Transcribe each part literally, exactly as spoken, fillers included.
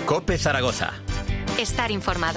COPE Zaragoza. Estar informado.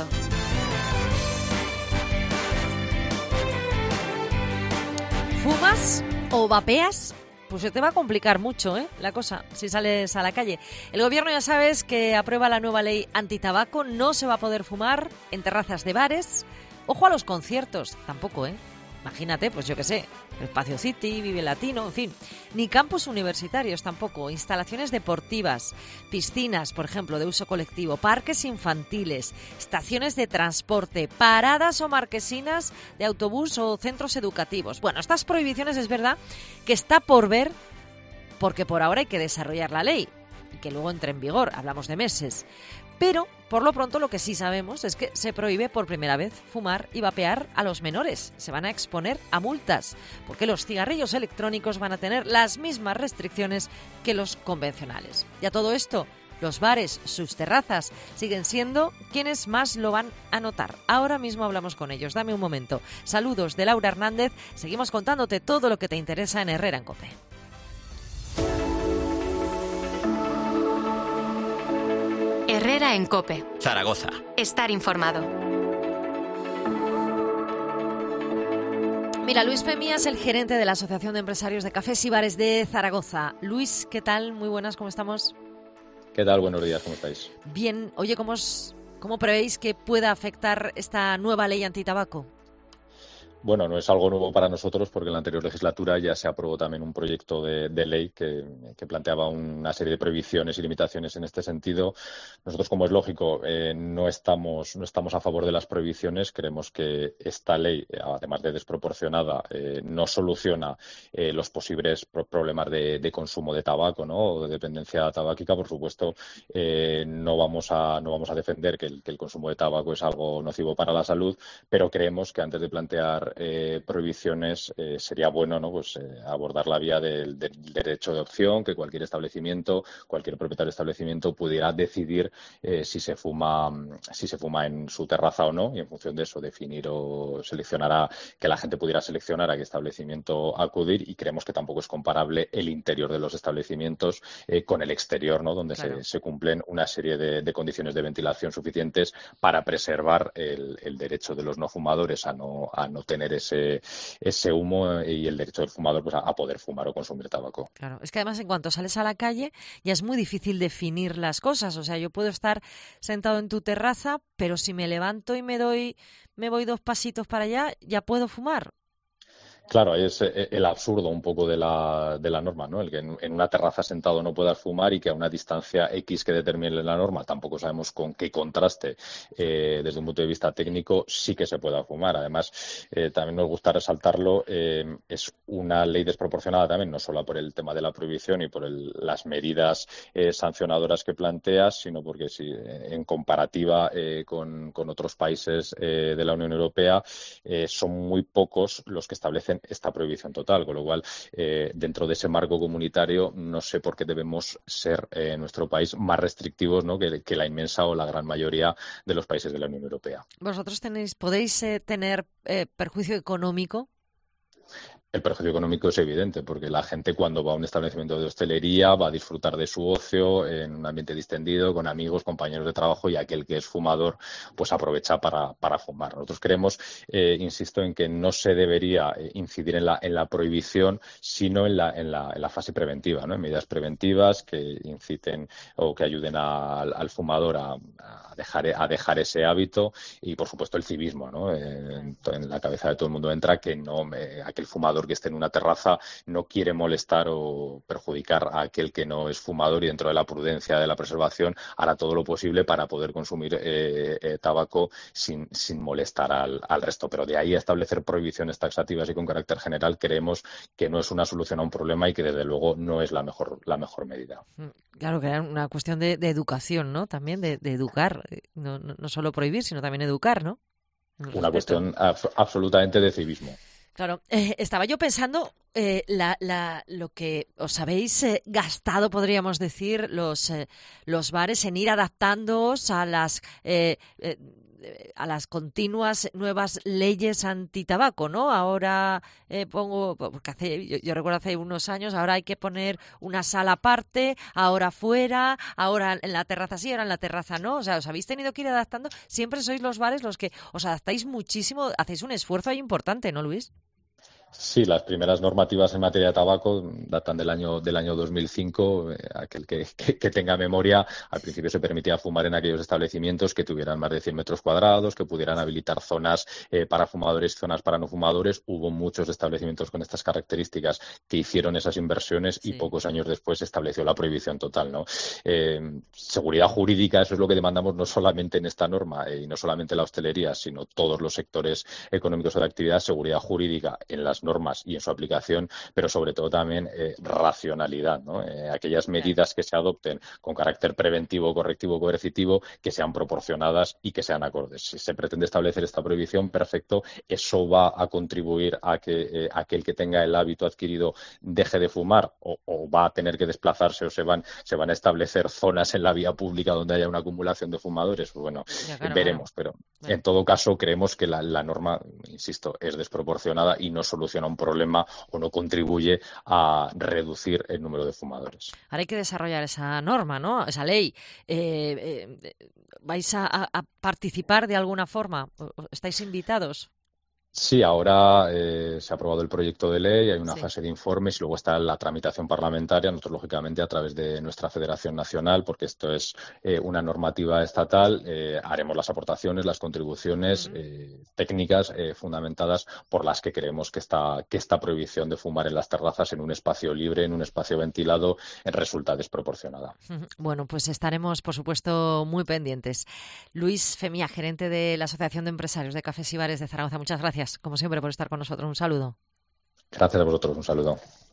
¿Fumas o vapeas? Pues se te va a complicar mucho, ¿eh? La cosa, si sales a la calle. El gobierno, ya sabes, que aprueba la nueva ley antitabaco. No se va a poder fumar en terrazas de bares. Ojo a los conciertos, tampoco, ¿eh? Imagínate, pues yo qué sé, Espacio City, Vive Latino, en fin. Ni campus universitarios tampoco, instalaciones deportivas, piscinas, por ejemplo, de uso colectivo, parques infantiles, estaciones de transporte, paradas o marquesinas de autobús o centros educativos. Bueno, estas prohibiciones es verdad que está por ver, porque por ahora hay que desarrollar la ley y que luego entre en vigor, hablamos de meses. Pero, por lo pronto, lo que sí sabemos es que se prohíbe por primera vez fumar y vapear a los menores. Se van a exponer a multas, porque los cigarrillos electrónicos van a tener las mismas restricciones que los convencionales. Y a todo esto, los bares, sus terrazas, siguen siendo quienes más lo van a notar. Ahora mismo hablamos con ellos. Dame un momento. Saludos de Laura Hernández. Seguimos contándote todo lo que te interesa en Herrera en COPE. Herrera en COPE. Zaragoza. Estar informado. Mira, Luis Femía es el gerente de la Asociación de Empresarios de Cafés y Bares de Zaragoza. Luis, ¿qué tal? Muy buenas, ¿cómo estamos? ¿Qué tal? Buenos días, ¿cómo estáis? Bien. Oye, ¿cómo, os, cómo prevéis que pueda afectar esta nueva ley antitabaco? Bueno, no es algo nuevo para nosotros porque en la anterior legislatura ya se aprobó también un proyecto de, de ley que, que planteaba una serie de prohibiciones y limitaciones en este sentido. Nosotros, como es lógico, eh, no estamos no estamos a favor de las prohibiciones. Creemos que esta ley, además de desproporcionada, eh, no soluciona eh, los posibles pro- problemas de, de consumo de tabaco, ¿no? O de dependencia tabáquica. Por supuesto, eh, no vamos a no vamos a defender que el, que el consumo de tabaco es algo nocivo para la salud, pero creemos que antes de plantear Eh, prohibiciones eh, sería bueno, ¿no? Pues eh, abordar la vía del, del derecho de opción, que cualquier establecimiento, cualquier propietario de establecimiento pudiera decidir eh, si se fuma si se fuma en su terraza o no, y en función de eso definir o seleccionar a, que la gente pudiera seleccionar a qué establecimiento acudir. Y creemos que tampoco es comparable el interior de los establecimientos eh, con el exterior, ¿no? Donde claro. se, se cumplen una serie de, de condiciones de ventilación suficientes para preservar el, el derecho de los no fumadores a no a no tener ese ese humo y el derecho del fumador pues a, a poder fumar o consumir tabaco. Claro, es que además en cuanto sales a la calle ya es muy difícil definir las cosas. O sea, yo puedo estar sentado en tu terraza, pero si me levanto y me doy me voy dos pasitos para allá, ya puedo fumar. Claro, es el absurdo un poco de la, de la norma, ¿no? El que en una terraza sentado no puedas fumar y que a una distancia X que determine la norma, tampoco sabemos con qué contraste, eh, desde un punto de vista técnico, sí que se pueda fumar. Además, eh, también nos gusta resaltarlo, eh, es una ley desproporcionada también, no solo por el tema de la prohibición y por el, las medidas eh, sancionadoras que planteas, sino porque si en comparativa eh, con, con otros países eh, de la Unión Europea, eh, son muy pocos los que establecen esta prohibición total, con lo cual eh, dentro de ese marco comunitario no sé por qué debemos ser eh, en nuestro país más restrictivos, ¿no? que, que la inmensa o la gran mayoría de los países de la Unión Europea. ¿Vosotros tenéis podéis eh, tener eh, perjuicio económico? El perjuicio económico es evidente, porque la gente cuando va a un establecimiento de hostelería va a disfrutar de su ocio en un ambiente distendido, con amigos, compañeros de trabajo, y aquel que es fumador pues aprovecha para, para fumar. Nosotros creemos, eh, insisto, en que no se debería incidir en la, en la prohibición, sino en la, en la, en la fase preventiva, ¿no? En medidas preventivas que inciten o que ayuden a, al, al fumador a, a, dejar, a dejar ese hábito, y por supuesto el civismo, ¿no? En, en la cabeza de todo el mundo entra que no me, aquel fumador que esté en una terraza no quiere molestar o perjudicar a aquel que no es fumador, y dentro de la prudencia de la preservación hará todo lo posible para poder consumir eh, eh, tabaco sin, sin molestar al, al resto. Pero de ahí a establecer prohibiciones taxativas y con carácter general, creemos que no es una solución a un problema y que desde luego no es la mejor la mejor medida. Claro, que era una cuestión de, de educación, ¿no? También de, de educar, no, no, no solo prohibir, sino también educar, ¿no? Una cuestión ab- absolutamente de civismo. Claro, eh, estaba yo pensando eh, la, la, lo que os habéis eh, gastado, podríamos decir, los, eh, los bares en ir adaptándoos a las eh, eh, a las continuas nuevas leyes antitabaco, ¿no? Ahora eh, pongo, porque hace, yo, yo recuerdo hace unos años, ahora hay que poner una sala aparte, ahora fuera, ahora en la terraza sí, ahora en la terraza no. O sea, os habéis tenido que ir adaptando. Siempre sois los bares los que os adaptáis muchísimo, hacéis un esfuerzo ahí importante, ¿no, Luis? Sí, las primeras normativas en materia de tabaco datan del año del año dos mil cinco. Eh, aquel que, que, que tenga memoria, al principio se permitía fumar en aquellos establecimientos que tuvieran más de cien metros cuadrados, que pudieran habilitar zonas eh, para fumadores, zonas para no fumadores. Hubo muchos establecimientos con estas características que hicieron esas inversiones y Sí. pocos años después se estableció la prohibición total, ¿no? Eh, seguridad jurídica, eso es lo que demandamos no solamente en esta norma eh, y no solamente la hostelería, sino todos los sectores económicos o de actividad, seguridad jurídica en las normas y en su aplicación, pero sobre todo también eh, racionalidad, ¿no? Eh, aquellas medidas que se adopten con carácter preventivo, correctivo, coercitivo, que sean proporcionadas y que sean acordes. Si se pretende establecer esta prohibición, perfecto, eso va a contribuir a que eh, aquel que tenga el hábito adquirido deje de fumar o, o va a tener que desplazarse o se van, se van a establecer zonas en la vía pública donde haya una acumulación de fumadores. Pues bueno, Ya, claro, veremos, claro. pero Bueno. en todo caso creemos que la, la norma, insisto, es desproporcionada y no soluciona un problema o no contribuye a reducir el número de fumadores. Ahora hay que desarrollar esa norma, ¿no? Esa ley. Eh, eh, ¿Vais a, a participar de alguna forma? ¿Estáis invitados? Sí, ahora eh, se ha aprobado el proyecto de ley, hay una Sí. fase de informes y luego está la tramitación parlamentaria. Nosotros, lógicamente, a través de nuestra Federación Nacional, porque esto es eh, una normativa estatal, eh, haremos las aportaciones, las contribuciones Uh-huh. eh, técnicas eh, fundamentadas por las que creemos que esta, que esta prohibición de fumar en las terrazas en un espacio libre, en un espacio ventilado, resulta desproporcionada. Uh-huh. Bueno, pues estaremos, por supuesto, muy pendientes. Luis Femía, gerente de la Asociación de Empresarios de Cafés y Bares de Zaragoza, muchas gracias, como siempre, por estar con nosotros. Un saludo. Gracias a vosotros, un saludo.